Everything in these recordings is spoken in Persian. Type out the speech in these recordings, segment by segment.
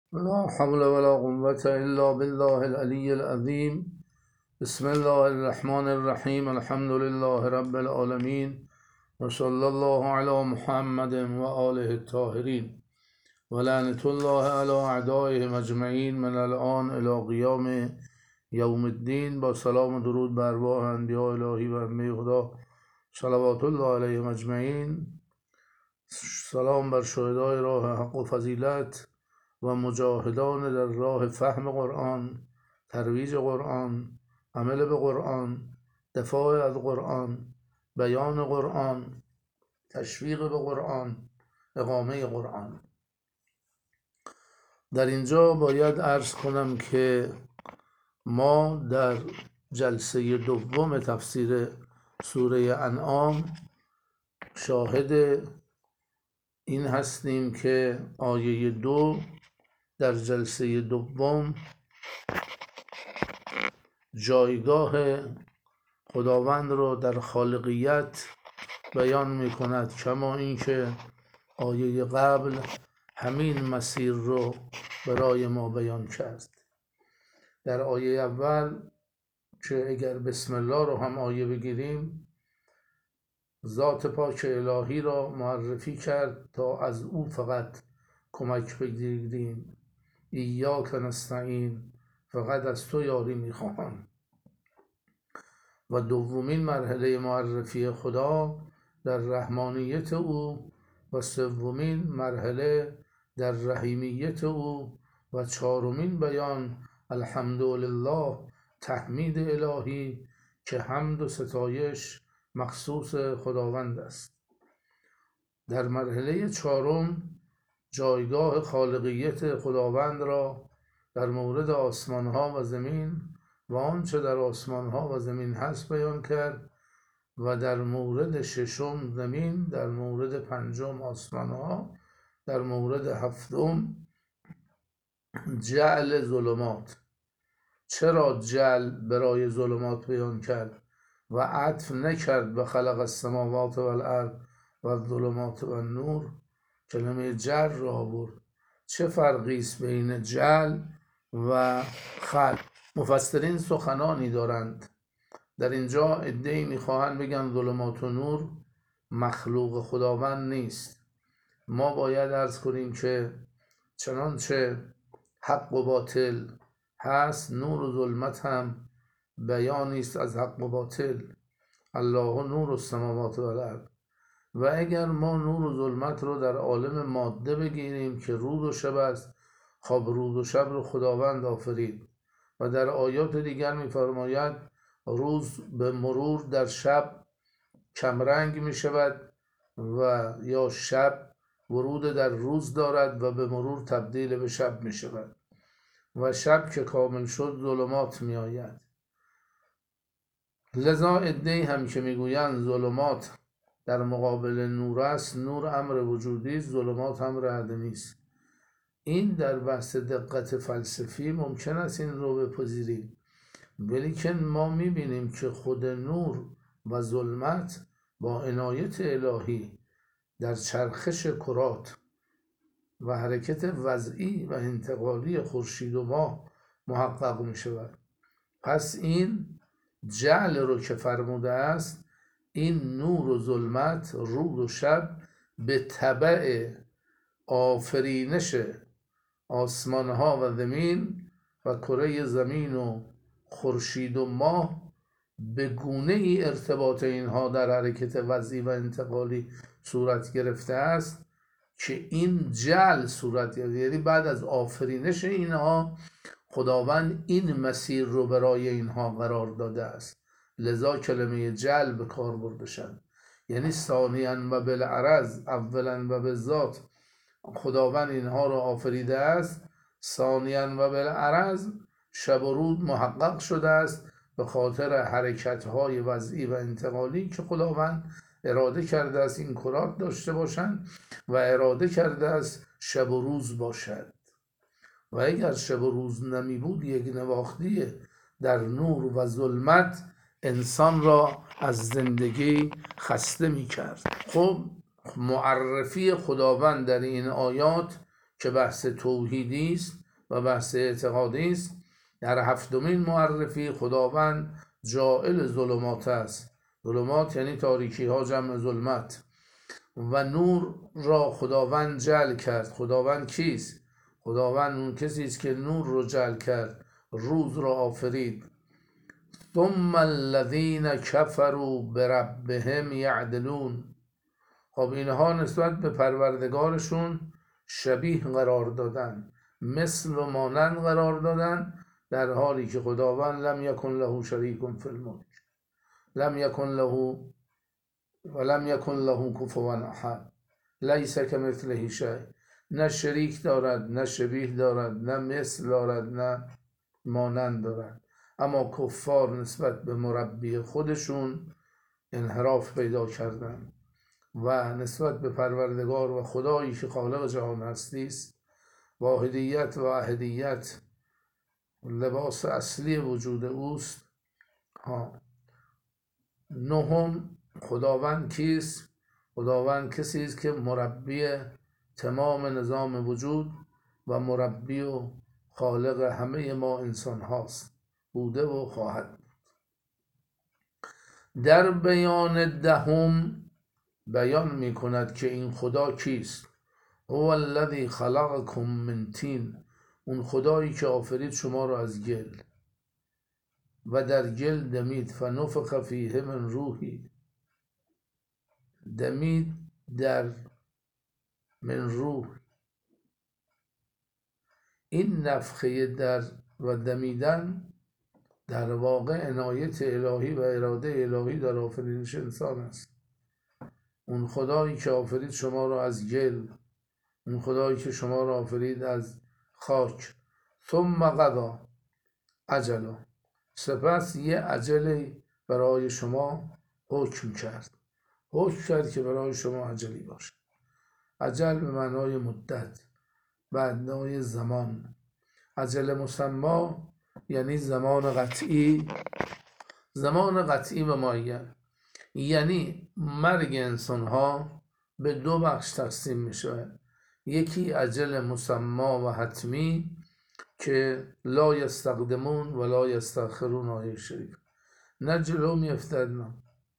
لا حول ولا قوة إلا بالله العلي العظيم. بسم الله الرحمن الرحيم. الحمد لله رب العالمين وصلى الله على محمد وآله الطاهرين ولعنة الله على أعدائهم أجمعين من الآن إلى قيام يوم الدين. با سلام و درود بر ارواح انبیاء الهی و ائمه خدا صلوات الله علیهم اجمعین. سلام بر شهدای راه حق و فضیلت و مجاهدان در راه فهم قرآن، ترویج قرآن، عمل به قرآن، دفاع از قرآن، بیان قرآن، تشویق به قرآن، اقامه قرآن. در اینجا باید عرض کنم که ما در جلسه دوم تفسیر سوره انعام شاهد این هستیم که آیه 2 در جلسه دوم جایگاه خداوند را در خالقیت بیان می کند، کما اینکه آیه قبل همین مسیر رو برای ما بیان کرد. در آیه اول که اگر بسم الله رو هم آیه بگیریم، ذات پاک الهی را معرفی کرد تا از او فقط کمک بگیریم. ایاک نستعین، فقط از تو یاری میخواهم. و دومین مرحله معرفی خدا در رحمانیت او، و سومین مرحله در رحیمیت او، و چهارمین بیان الحمدلله، تحمید الهی که حمد و ستایش مخصوص خداوند است. در مرحله چهارم جایگاه خالقیت خداوند را در مورد آسمان ها و زمین و آنچه در آسمان ها و زمین هست بیان کرد، و در مورد ششم زمین، در مورد پنجم آسمان ها، در مورد هفتم جعل ظلمات. چرا جعل برای ظلمات بیان کرد و عطف نکرد به خلق السماوات و الارض و الظلمات و النور؟ کلمه جعل را آورد. چه فرقی است بین جعل و خلق؟ مفسرین سخنانی دارند. در اینجا عده‌ای میخواهند بگن ظلمات و نور مخلوق خداوند نیست. ما باید عرض کنیم که چنانچه حق و باطل هست، نور و ظلمت هم بیانی است از حق و باطل. الله نور السماوات و الارض. و اگر ما نور و ظلمت رو در عالم ماده بگیریم که روز و شب است، خب روز و شب رو خداوند آفرید. و در آیات دیگر می‌فرماید روز به مرور در شب کمرنگ می شود و یا شب ورود در روز دارد و به مرور تبدیل به شب می شود، و شب که کامل شد ظلمات می آید. لذا عده‌ای هم که میگویند ظلمات در مقابل نور است، نور امر وجودی است، ظلمات امر عدمی است. این در بحث دقت فلسفی ممکن است این رو بپذیریم، ولیکن ما میبینیم که خود نور و ظلمت با عنایت الهی در چرخش کرات و حرکت وضعی و انتقالی خورشید و ماه محقق می شود. پس این جعل رو که فرموده است، این نور و ظلمت، روز و شب، به تبع آفرینش آسمان ها و زمین و کره زمین و خورشید و ماه به گونه ای ارتباط اینها در حرکت وضعی و انتقالی صورت گرفته است که این جعل صورت گرفته، یعنی بعد از آفرینش اینها خداوند این مسیر رو برای اینها قرار داده است. لذا کلمه جعل به کار برده شد، یعنی ثانیاً و بالعرض، اولاً و بالذات خداوند اینها رو آفریده است. ثانیاً و بالعرض شب و روز محقق شده است به خاطر حرکت‌های وضعی و انتقالی که خداوند اراده کرده است این کرات داشته باشند و اراده کرده است شب و روز باشد. و اگر شب و روز نمی بود، یک نواختی در نور و ظلمت انسان را از زندگی خسته می کرد. خب معرفی خداوند در این آیات که بحث توحیدی است و بحث اعتقادی است. در هفتمین معرفی خداوند جاعل ظلمات است. ظلمات یعنی تاریکی ها جمع ظلمت. و نور را خداوند جعل کرد. خداوند کیست؟ خداوند اون کسی است که نور رو جعل کرد، روز را آفرید. ثم الذین کفروا بربهم یعدلون. خب اینها نسبت به پروردگارشون شبیه قرار دادن، مثل و مانند قرار دادن، در حالی که خداوند لم یکن له شریک فی الملک لم یکن له ولم یکن له کفوا احد لیس کمثله شیء. نه شریک دارد، نه شبیه دارد، نه مثل دارد، نه مانند دارد. اما کفار نسبت به مربی خودشون انحراف پیدا کردند و نسبت به پروردگار و خدایی که خالق جهان هستی است، واحدیت و احدیت لباس اصلی وجود اوست. نهم، خداوند کیست؟ خداوند کسی است که مربی تمام نظام وجود و مربی و خالق همه ما انسان هاست، بوده و خواهد بود. در بیان دهم بیان می کند که این خدا کیست. هو الذی خلقکم من طین. اون خدایی که آفرید شما را از گل و در گل دمید. فنفخ فیه من روحی. دمید در من روح. این نفخه در و دمیدن در واقع عنایت الهی و اراده الهی در آفرینش انسان است. اون خدایی که آفرید شما را از گل، اون خدایی که شما را آفرید از خاک. ثم قضا اجلا. سپس یه اجلی برای شما حکم کرد. حکم کرد که برای شما اجلی باشه. اجل به معنای مدت، به معنای زمان. اجل مسمی یعنی زمان قطعی، زمان قطعی و معین. یعنی مرگ انسان ها به دو بخش تقسیم میشه. یکی اجل مسمی و حتمی که لا یستقدمون و لا یستأخرون، آیه شریف، نه جلو میافتد نه.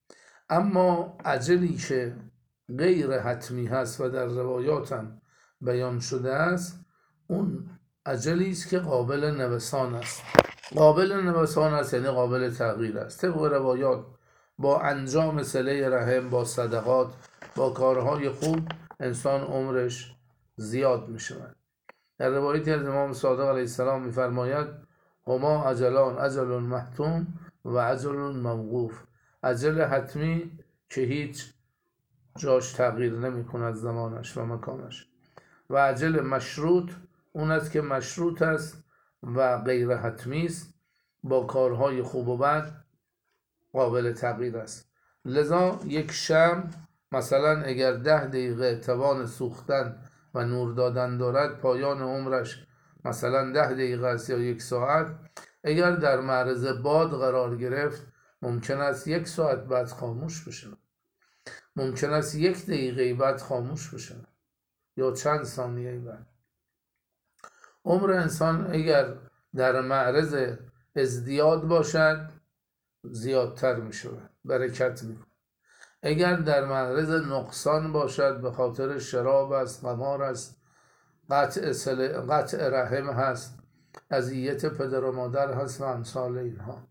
اما اجلی که غیر حتمی هست و در روایات هم بیان شده است، اون اجلی است که قابل نوسان است. قابل نوسان است یعنی قابل تغییر است. طبق روایات با انجام صله رحم، با صدقات، با کارهای خوب انسان عمرش زیاد می شود. در روایتی از امام صادق علیه السلام می فرماید هما اجلان، اجل محتوم و اجل موقوف. اجل حتمی که هیچ جاش تغییر نمی کند زمانش و مکانش، و اجل مشروط اون است که مشروط است و غیر حتمی است، با کارهای خوب و بد قابل تغییر است. لذا یک شمع مثلا اگر 10 دقیقه توان سوختن و نور دادن دارد، پایان عمرش مثلا 10 دقیقه است یا 1 ساعت. اگر در معرض باد قرار گرفت ممکن است 1 ساعت بعد خاموش بشه، ممکن است 1 دقیقه بعد خاموش بشه یا چند ثانیه بعد. عمر انسان اگر در معرض ازدیاد باشد زیادتر می شود، برکت می کند. اگر در معرض نقصان باشد به خاطر شراب است، قمار است، قطع رحم هست، اذیت پدر و مادر هست و امثال اینها.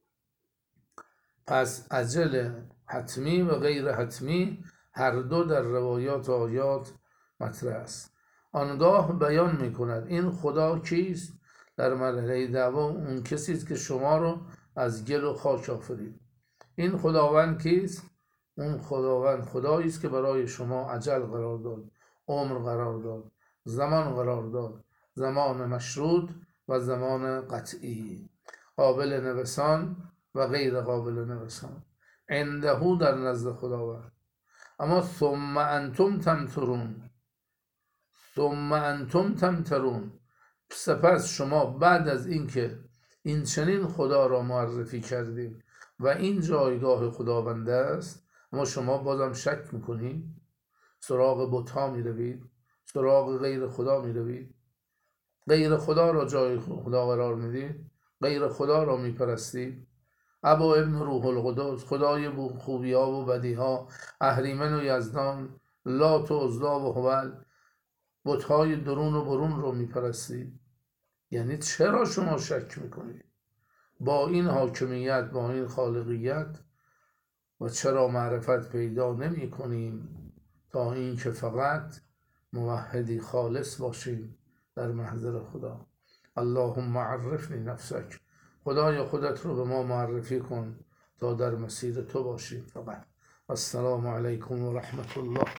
پس اجل حتمی و غیر حتمی هر دو در روایات و آیات مطرح است. آنگاه بیان می کند این خدا کیست. در مرحله دوم اون کسی است که شما رو از گل و خاک آفرید. این خداوند کیست؟ اون خداوند خدایی است که برای شما اجل قرار داد، عمر قرار داد، زمان قرار داد، زمان مشروط و زمان قطعی، قابل نوسان و غیر قابل نوسان، عنده در نزد خداوند. اما ثم انتم تمترون، ثم انتم تمترون، سپس شما بعد از اینکه این چنین خدا را معرفی کردیم و این جایگاه خداوند است، اما شما بازم شک میکنید، سراغ بت‌ها میروید، سراغ غیر خدا میروید؟ غیر خدا را جای خدا قرار میدید؟ غیر خدا را میپرستید؟ ابا ابن روح القدس، خدای خوبی ها و بدی ها، اهریمن و یزدان، لات و عزی و هبل، بت‌های درون و برون رو میپرستید؟ یعنی چرا شما شک میکنید با این حاکمیت، با این خالقیت؟ و چرا معرفت پیدا نمی کنیم تا این که فقط موحدی خالص باشیم در محضر خدا؟ اللهم عرفنی نفسک، خدایا خودت رو به ما معرفی کن تا در مسیر تو باشیم فقط. السلام علیکم و رحمت الله.